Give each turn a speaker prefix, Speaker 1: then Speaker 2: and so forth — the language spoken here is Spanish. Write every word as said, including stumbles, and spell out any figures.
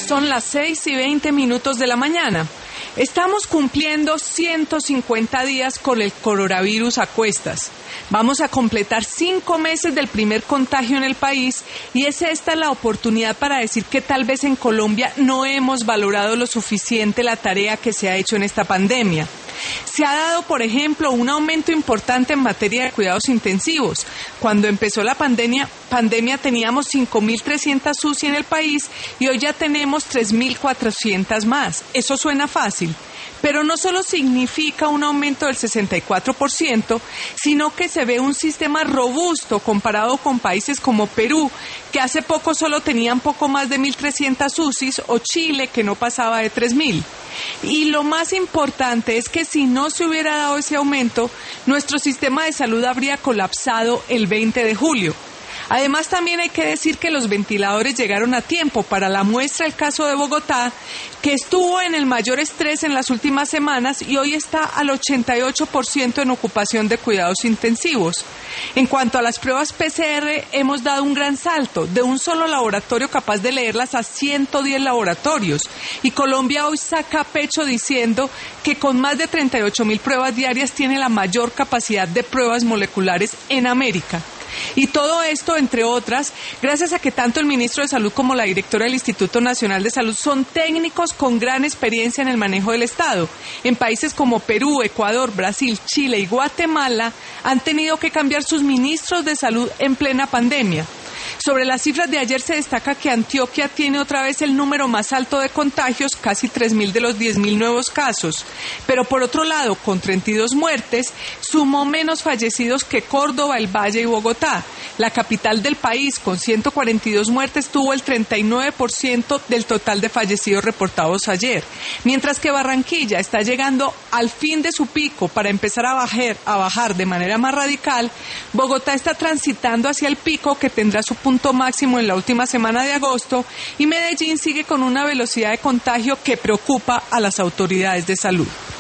Speaker 1: Son las seis y veinte minutos de la mañana. Estamos cumpliendo ciento cincuenta días con el coronavirus a cuestas. Vamos a completar cinco meses del primer contagio en el país y es esta la oportunidad para decir que tal vez en Colombia no hemos valorado lo suficiente la tarea que se ha hecho en esta pandemia. Se ha dado, por ejemplo, un aumento importante en materia de cuidados intensivos. Cuando empezó la pandemia, pandemia teníamos cinco mil trescientas U C I en el país y hoy ya tenemos tres mil cuatrocientas más. Eso suena fácil, pero no solo significa un aumento del sesenta y cuatro por ciento, sino que se ve un sistema robusto comparado con países como Perú, que hace poco solo tenían poco más de mil trescientas U C Is, o Chile, que no pasaba de tres mil. Y lo más importante es que si no se hubiera dado ese aumento, nuestro sistema de salud habría colapsado el veinte de julio. Además, también hay que decir que los ventiladores llegaron a tiempo. Para la muestra, el caso de Bogotá, que estuvo en el mayor estrés en las últimas semanas y hoy está al ochenta y ocho por ciento en ocupación de cuidados intensivos. En cuanto a las pruebas P C R, hemos dado un gran salto, de un solo laboratorio capaz de leerlas a ciento diez laboratorios. Y Colombia hoy saca pecho diciendo que con más de treinta y ocho mil pruebas diarias tiene la mayor capacidad de pruebas moleculares en América. Y todo esto, entre otras, gracias a que tanto el ministro de Salud como la directora del Instituto Nacional de Salud son técnicos con gran experiencia en el manejo del Estado. En países como Perú, Ecuador, Brasil, Chile y Guatemala han tenido que cambiar sus ministros de salud en plena pandemia. Sobre las cifras de ayer se destaca que Antioquia tiene otra vez el número más alto de contagios, casi tres mil de los diez mil nuevos casos. Pero por otro lado, con treinta y dos muertes, sumó menos fallecidos que Córdoba, el Valle y Bogotá. La capital del país, con ciento cuarenta y dos muertes, tuvo el treinta y nueve por ciento del total de fallecidos reportados ayer. Mientras que Barranquilla está llegando al fin de su pico para empezar a bajar, a bajar de manera más radical, Bogotá está transitando hacia el pico que tendrá su punto máximo en la última semana de agosto y Medellín sigue con una velocidad de contagio que preocupa a las autoridades de salud.